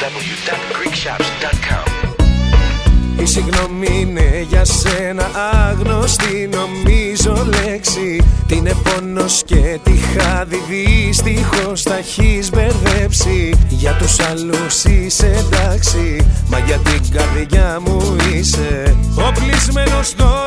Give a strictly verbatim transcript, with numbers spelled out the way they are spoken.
w dot greek shops dot com. Η συγγνώμη είναι για σένα άγνωστη νομίζω λέξη. Τι είναι πόνος και τι χάδι δυστυχώς τα έχεις μπερδέψει. Για τους άλλους είσαι εντάξει, μα για την καρδιά μου είσαι οπλισμένος.